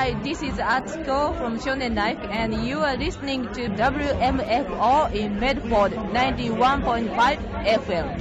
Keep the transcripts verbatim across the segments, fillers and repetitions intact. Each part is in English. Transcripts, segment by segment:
Hi, this is Atsuko from Shonen Life, and you are listening to W M F O in Medford ninety-one point five F M.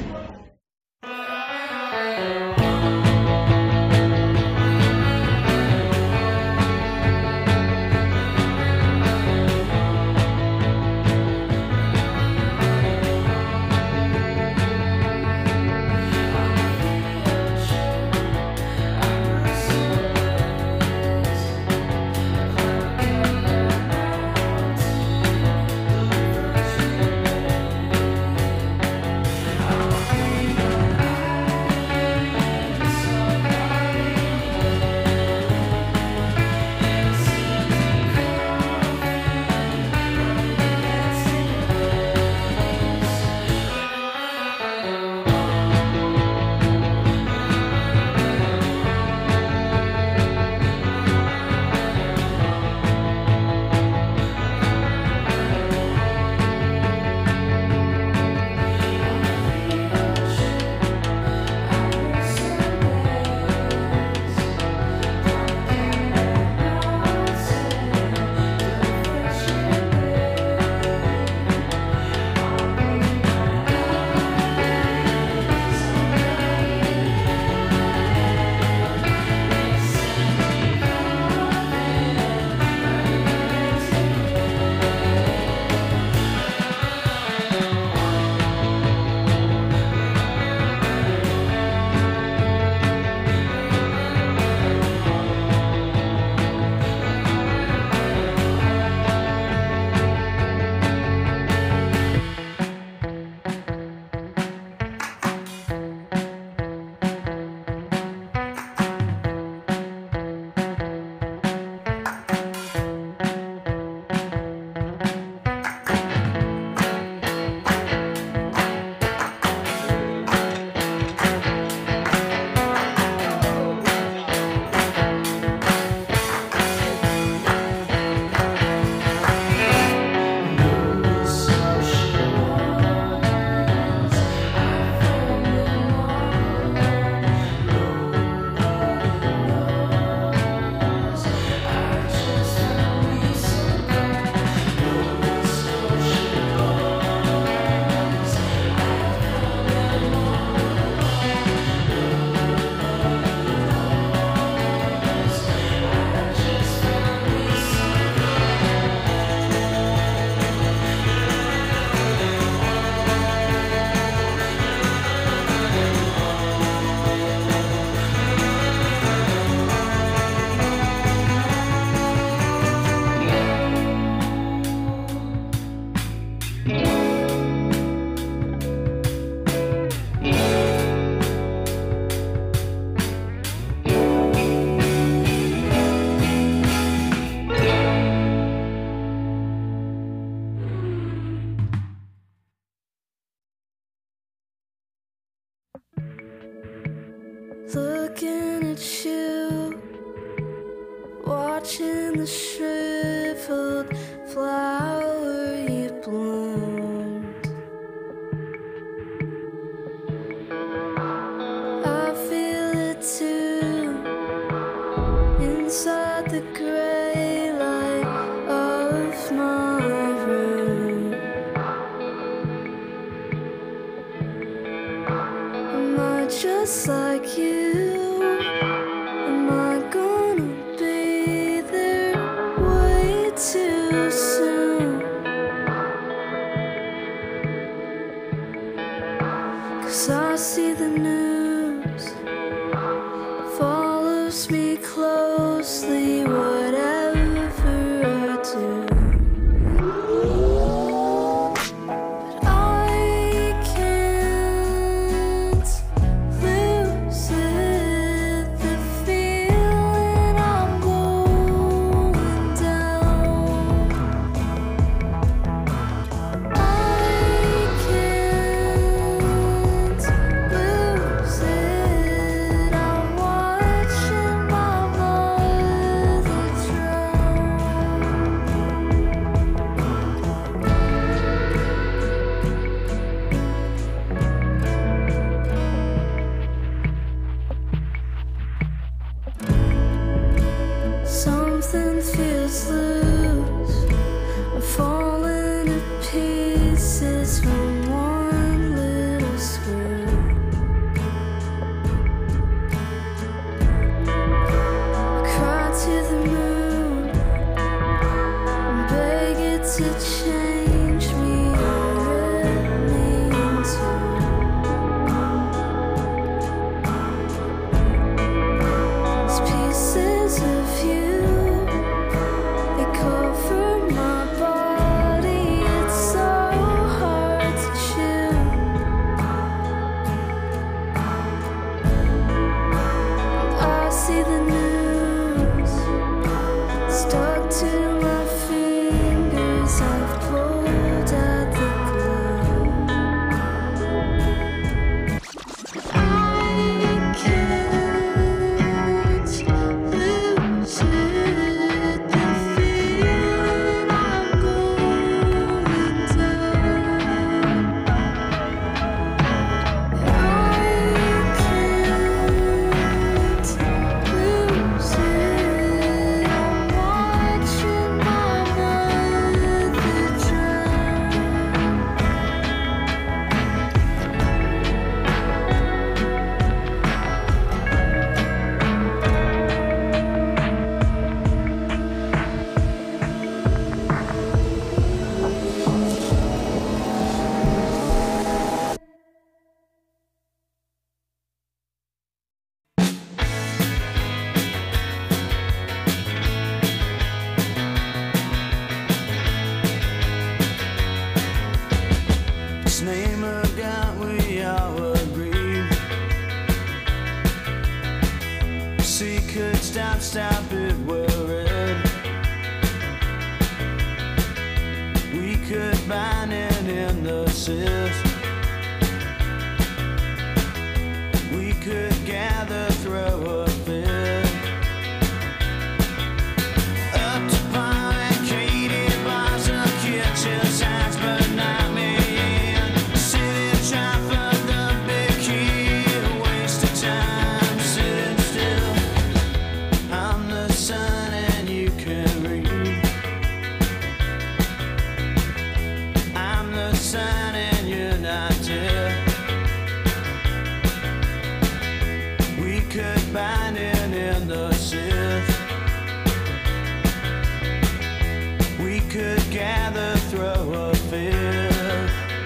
Looking at you, watching the shriveled flower you bloomed. I feel it too, inside the gray light of my room. Am I just like you? Am I gonna be there way too soon? 'Cause I see the news follows me closely, whatever I do. But I can't lose it. The see the news stuck to my fingers. I've pulled out the glue. I can't lose it. The feeling I'm going down. I can't lose it. I'm watching my mother drown. Its name a God, we all agree. See, could stop, stop it, worried. We could bind it in the cyst. We could gather, throw a fit. Up to barricaded bars or kitchen signs, but not me. Sitting trying for the big key, a waste of time. Sitting still, I'm the sun and you can read. I'm the sun and you're not dead. We could bind it in the cyst. We could gather, throw a fit.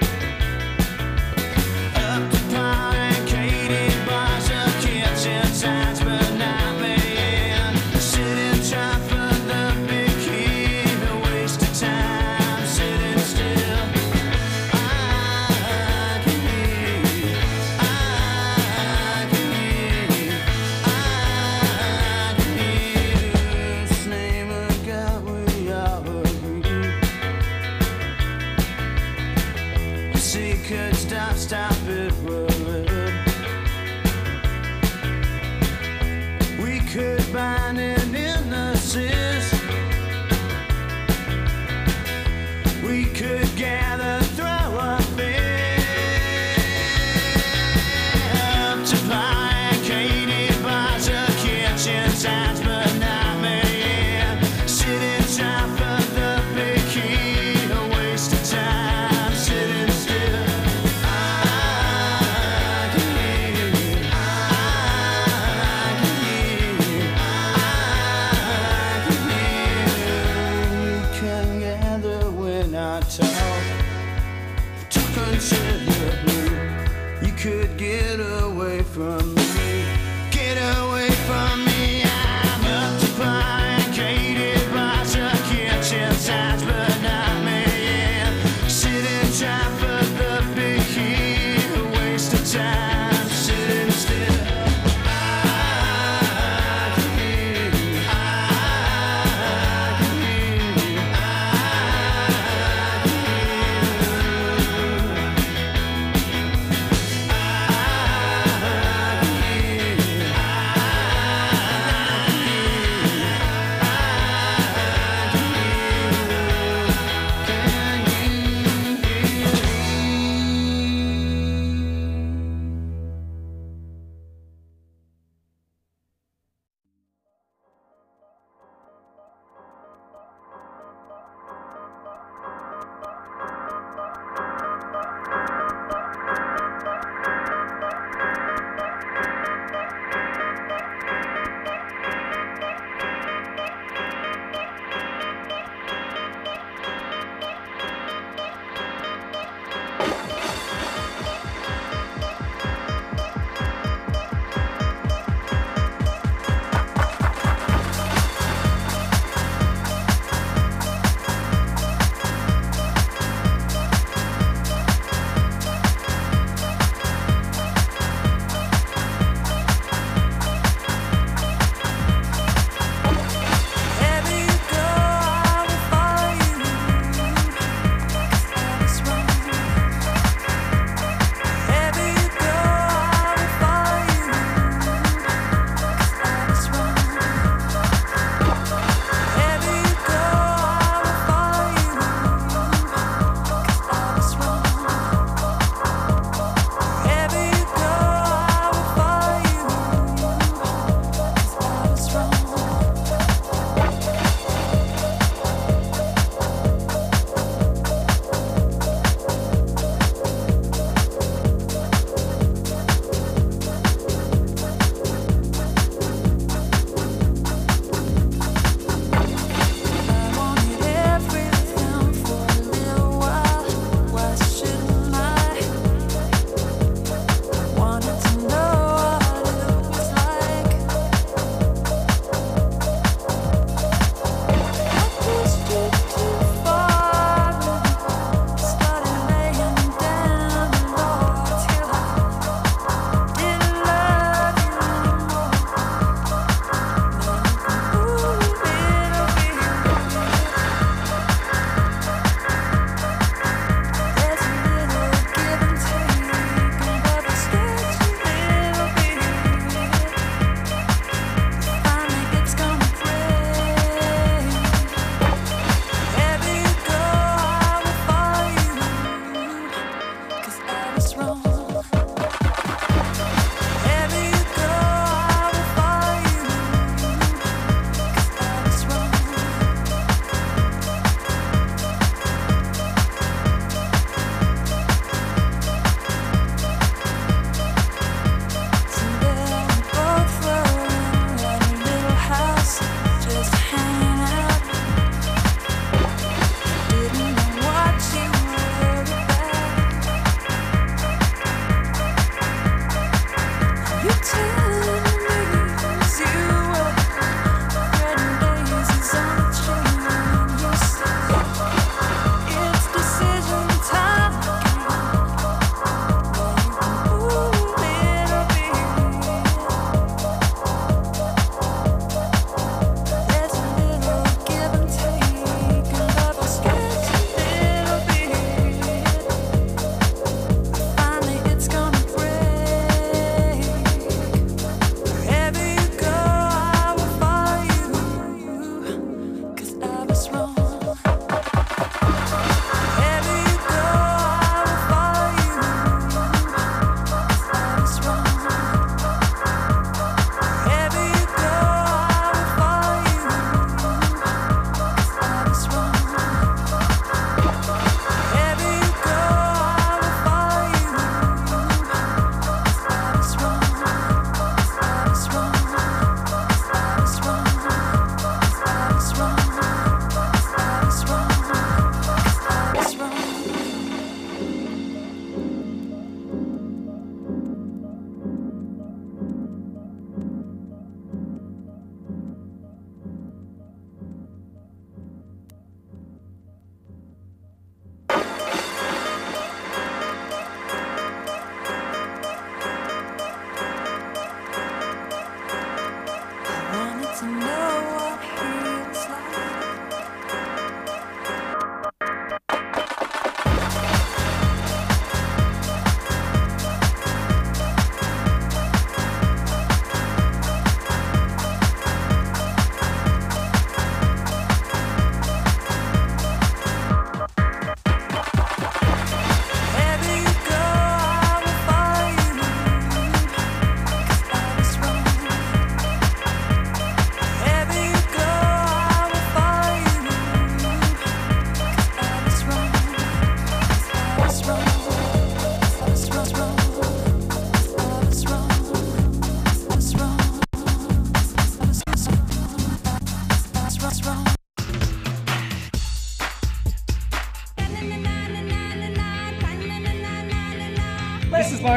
Up to barricaded bars or kitchen signs, but not me. Sitting trying for the big key, a waste of time. Sitting still, I can hear you. I can hear you. I can hear you. This name of God, we all agree. See, could stop, stop it, worried. We could bind it in the cyst. We could gather, throw a fit. Up to barricaded bars or kitchen signs, but not me. Sitting trying for the big key, a waste of time. Sitting still, I can hear you. I can hear you. I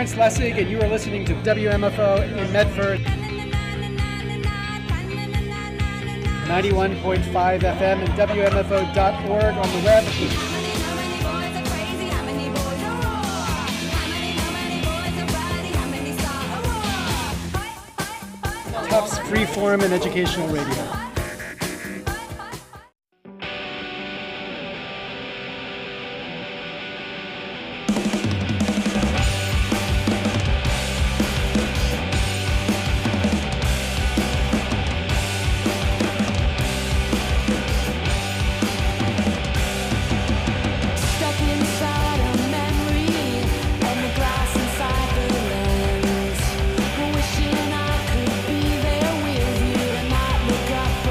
Lawrence Lessig, and you are listening to W M F O in Medford. ninety-one point five F M and W M F O dot org on the web. Tufts Freeform and Educational Radio. Stuck inside a memory and the glass inside the lens. Wishing I could be there with you and not look up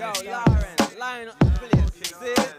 Yo, Lauren, line up the place. See it?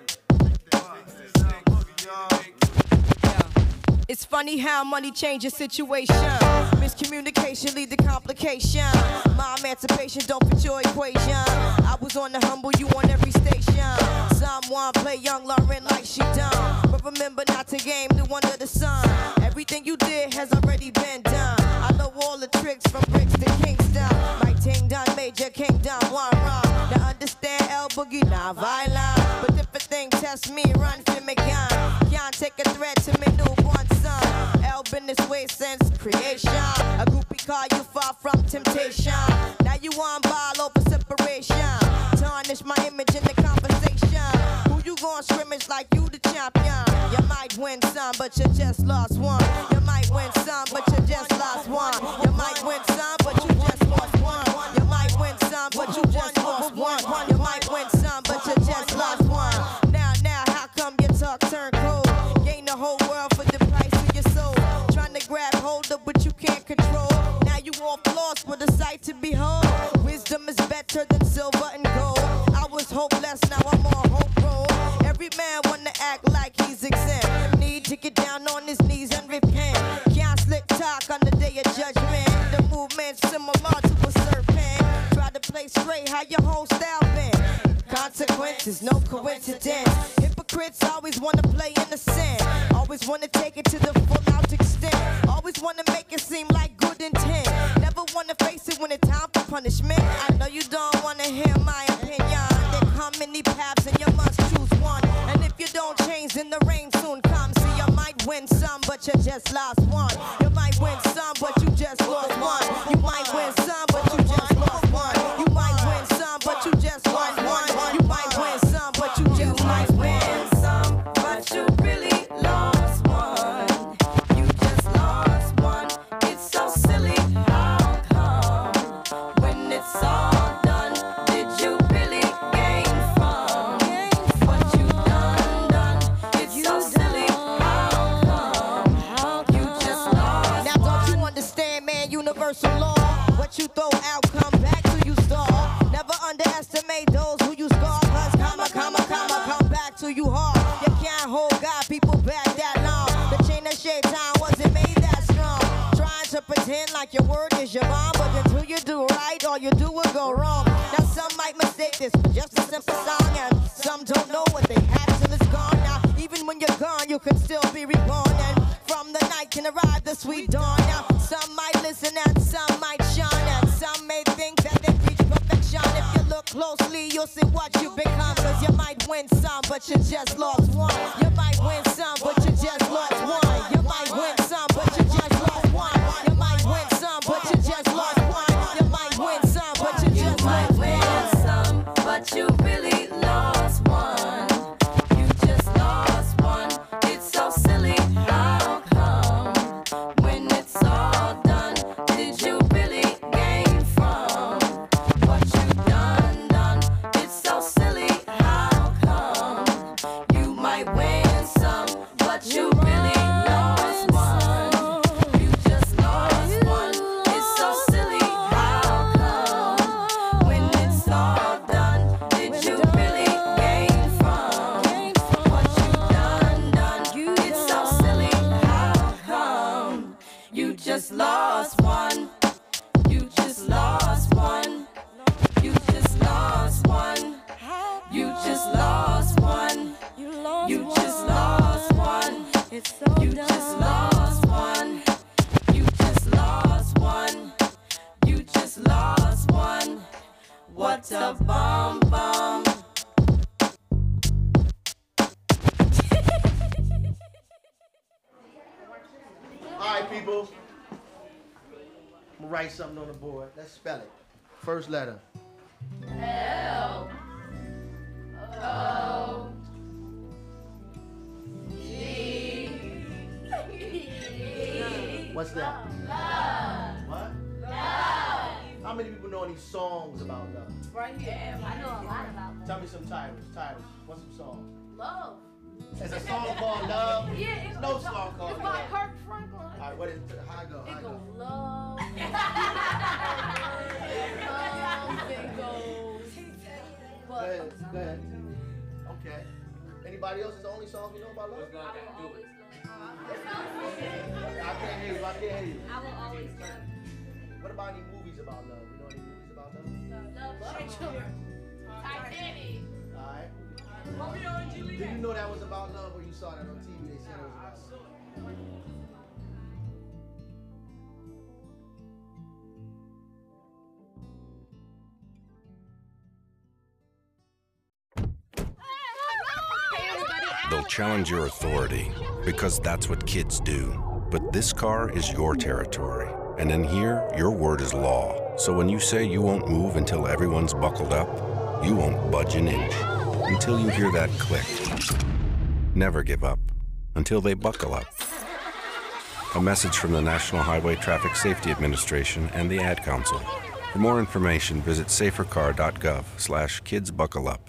It's funny how money changes situation. Miscommunication lead to complication. My emancipation don't fit your equation. I was on the humble, you on every station. Someone play young Lauren like she done. But remember not to game new under the sun. Everything you did has already been done. I know all the tricks from bricks to Kingston. My ting done, major kingdom, one wrong. Now understand L Boogie, not violent. But if a thing test me, run for me gun. Can't take a threat to me newborn son. L been this way since creation. A groupie call you far from temptation. Now you on ball over separation. Tarnish my image in the conversation. Who you gon' scrimmage like you the champion? You might win some, but you just lost one. You might win some, but you just lost one. You might win some, but you just lost one. You might win some, but you just lost one. You might win some, but you just lost one. Now, now, how come your talk turn cold? Gain the whole world for the price of your soul. Trying to grab hold of what you can't control. Now you off lost with a sight to behold. Wisdom is better than silver and gold. I was hopeless, now I'm on hope roll. Every man wanna act like he's exempt. Need to get down on his knees and repent. Can't slick talk on the day of judgment. The movement's similar to a serpent. Try to play straight, how your whole style been. Consequences, no coincidence. Hypocrites always wanna play innocent. Always wanna take it to the full out extent. Always wanna make it seem like good intent. Never wanna face it when it's time for punishment. I know you don't wanna hear my opinion. There come many paths and you must choose one. And if you don't change, then the rain soon comes. See, you might win some, but you just lost one. You might win some, but you just lost one. You might win some, but you just lost one. You might win some, but you just lost one. You might win some, but you just might win some, but you really lost one. You just lost one. It's so silly. How come when it's all done, did you really gain from what you done done? It's so silly. How come you just lost? Now don't you understand, man? Universal law. What you throw out, come back to you stall. Never underestimate those who you scar. Cause comma, comma, comma, come back to you hard. You can't hold God, people back that long. The chain of shaitan wasn't made that strong. Trying to pretend like your word is your bond, but until you do right, all you do will go wrong. Now some might mistake this for just a simple song, and some don't know what they had till it's gone. Now even when you're gone, you can still be reborn, and from the night can arrive the sweet dawn. Now some might listen and some might shine, and some may think that they reach perfection. If you look closely, you'll see what you become. Cause you might win some, but you just lost one. You might win some, but you just lost one. You might win some, but you just lost one. You might win some, but you just lost one. You might win some, but you just lost one. Some, but you really lost one. You just lost one. It's so silly. How come when it's all done, did you really gain from what you done done? It's so silly. How come you might win some, but you really lost one? You just lost one. It's so silly. How come when it's all done, did you really gain from what you done done? It's so silly. How come you just lost one? You just lost one. You just lost one. You just lost one. You just lost one. You just lost one. You just lost one. You just lost one. What a bomb bomb. All right, people. I'm gonna write something on the board. Let's spell it. First letter. L O G. What's that? Love. What? Love. How many people know any songs about love? Right here. I know a lot about love. Tell me some titles. Titles. What's some songs? Love. There's a song called Love. Yeah, it's There's no song called It's by Love. Kirk Franklin. All right, what is how I go? How I It go? goes love. Love, it goes. But ahead. Go ahead. Okay. Anybody else? Is the only song you know about love? I can't hear you. I can't hear you. I will always love. What about any movies about love? You know any movies about love? Love. Titanic. All right. Did you know that was about love when you saw that on T V? They said it was about love. They'll challenge your authority because that's what kids do. But this car is your territory. And in here, your word is law. So when you say you won't move until everyone's buckled up, you won't budge an inch until you hear that click. Never give up until they buckle up. A message from the National Highway Traffic Safety Administration and the Ad Council. For more information, visit safercar.gov slash kids buckle up.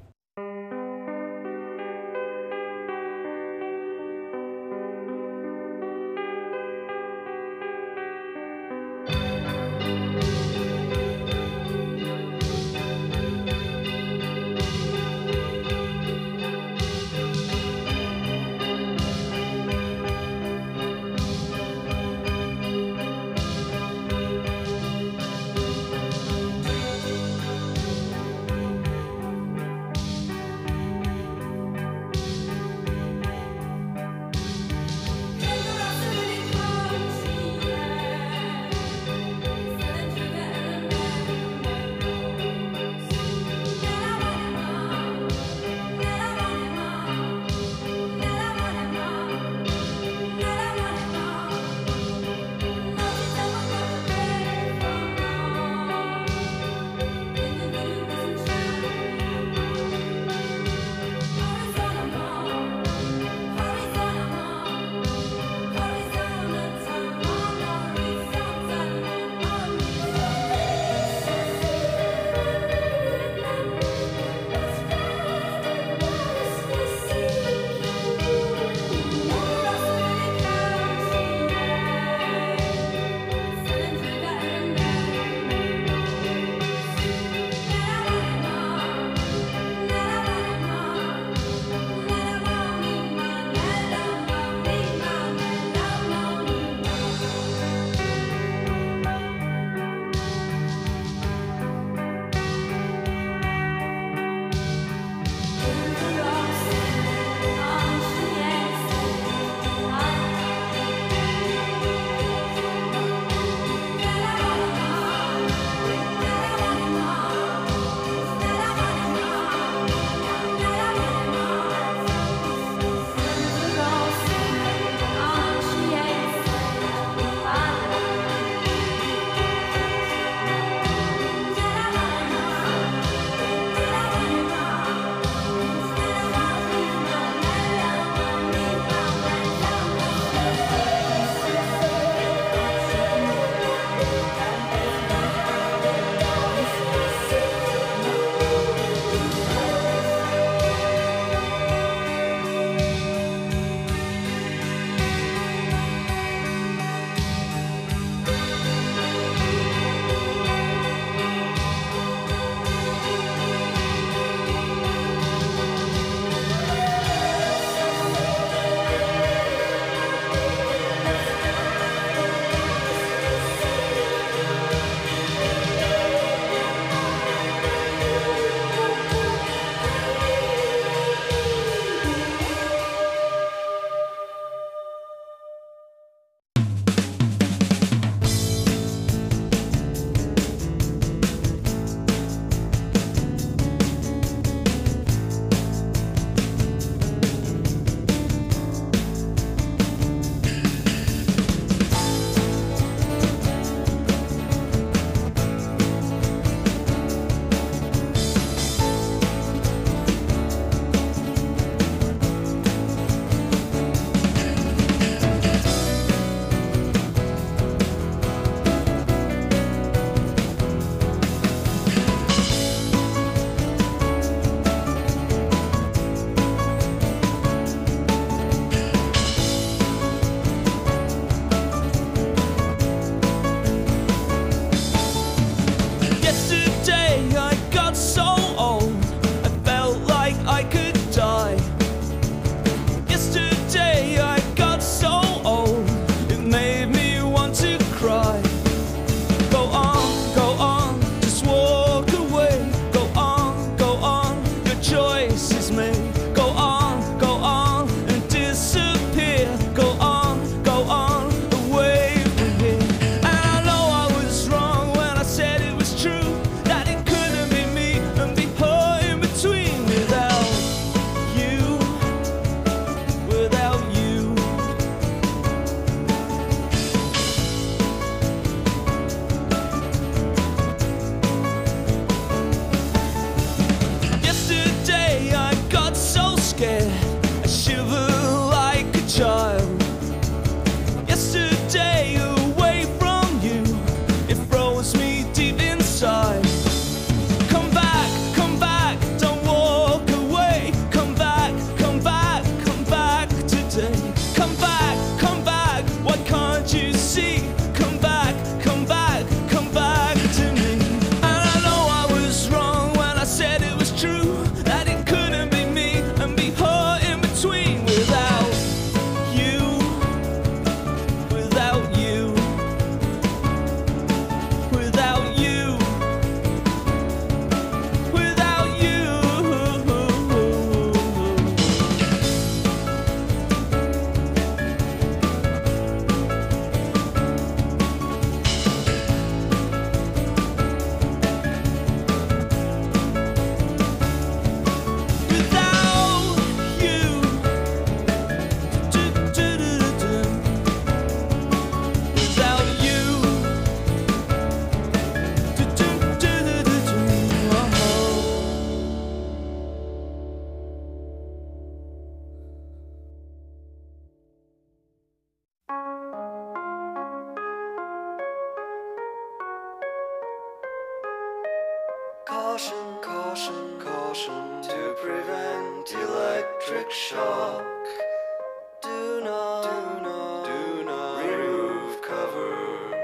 caution to prevent electric shock. Do not, do not, do not remove cover.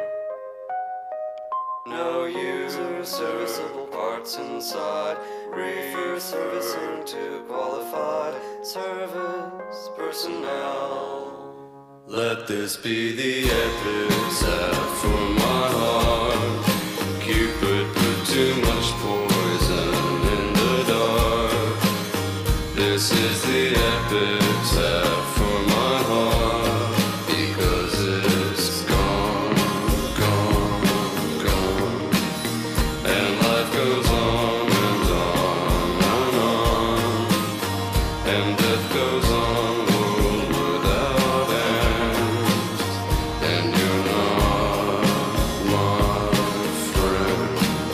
No user serviceable parts inside. Refer servicing to qualified service personnel. Let this be the epitaph for my heart. Cupid put too much poison in the dark. This is the epitaph for my heart, because it's gone, gone, gone. And life goes on and on and on. And death goes on, world without end. And you're not my friend.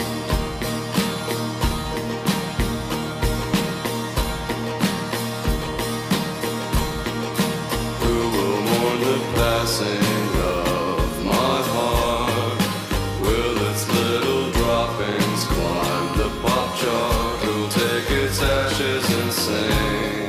Who will mourn the passing of my heart? Will its little droppings climb the pop chart? Who'll take its ashes and sing,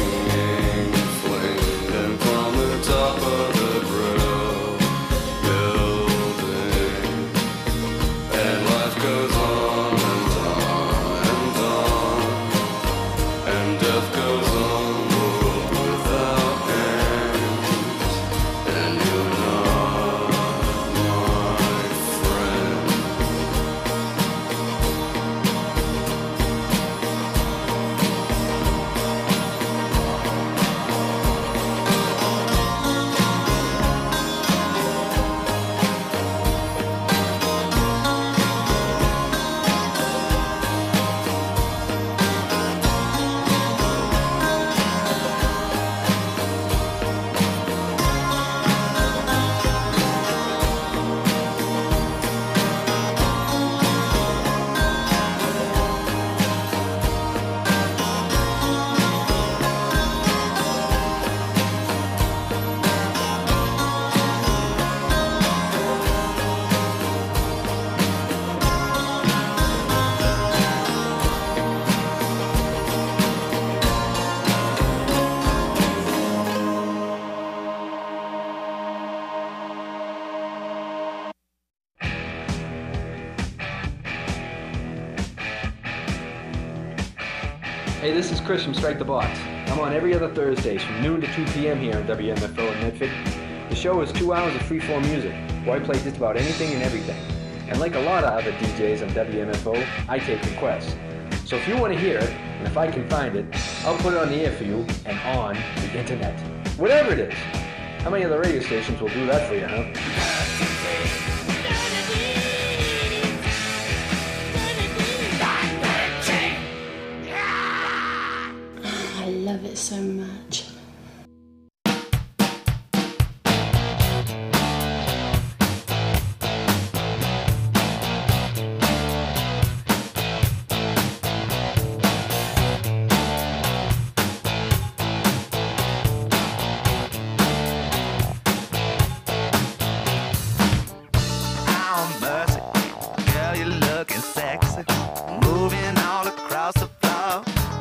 flame them from the top of the brill building? And life goes on and on and on. And death goes on, world without end. And you're not my friend. Hey, this is Chris from Strike the Box. I'm on every other Thursdays from noon to two p.m. here on W M F O in Medford. The show is two hours of freeform music, where I play just about anything and everything. And like a lot of other D Js on W M F O, I take requests. So if you want to hear it, and if I can find it, I'll put it on the air for you and on the internet. Whatever it is. How many other radio stations will do that for you, huh? I love it so much. Oh, mercy, girl, you're looking sexy, moving all across the floor.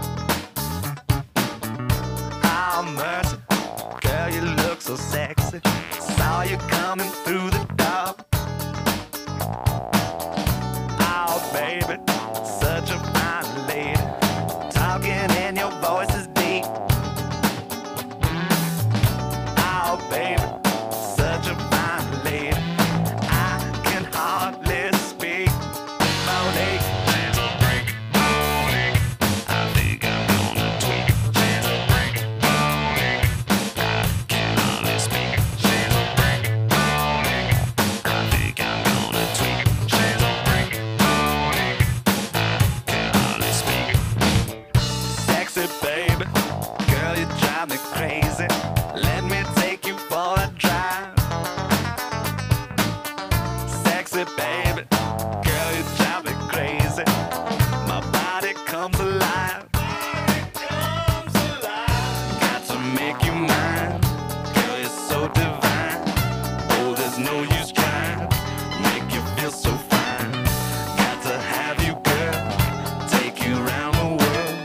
Oh, mercy, girl, you look so sexy. Saw you coming through the door. Oh, baby, such a fine lady, talking and your voice is deep. Oh, baby, such a fine lady, I can hardly speak. Monique, chance will break. Monique, I think I'm gonna tweak. Chance will break. Monique, I can hardly speak. Chance will break. Monique, I think I'm gonna tweak. Chance will break. Monique, I can hardly speak. Sexy baby, girl, you drive me crazy. Let me take you for a drive. Sexy baby, girl, you drive me crazy. My body comes alive. Got to make you mine. Girl, you're so divine. Oh, there's no use trying. Make you feel so fine. Got to have you, girl. Take you around the world.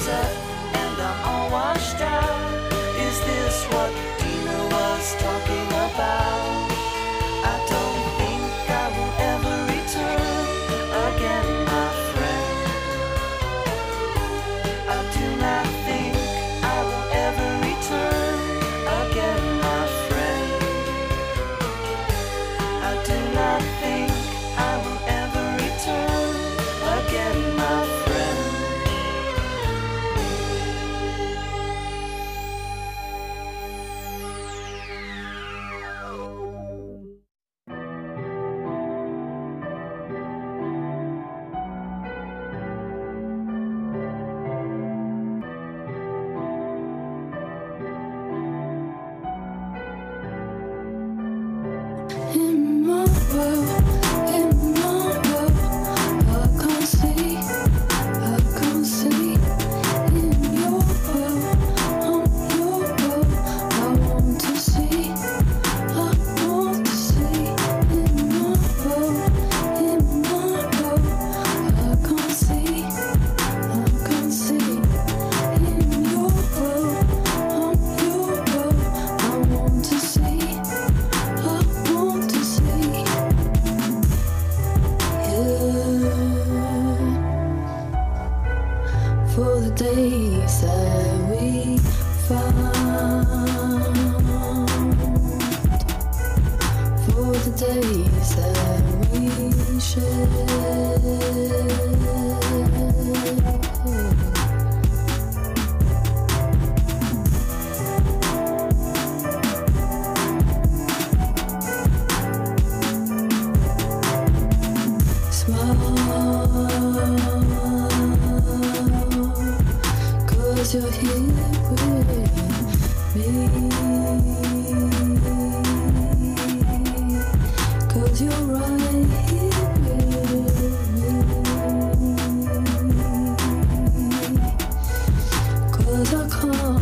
sunset and I'm all washed out. Is this what Dina was talking about? I don't think I will ever return again, my friend. I do not think I will ever return again, my friend. I do not think I will ever return again, my friend. In my world, in my world, I can't see, I can't see. In your world, on your world, I want to see, I want to see. In my world, in my world, I can't see, I can't see. In your world, on your world, I want to see, I want to see you. For the days that we found, for the days that we shared. Smile, 'cause you're here with me, 'cause you're right here with me, 'cause I can't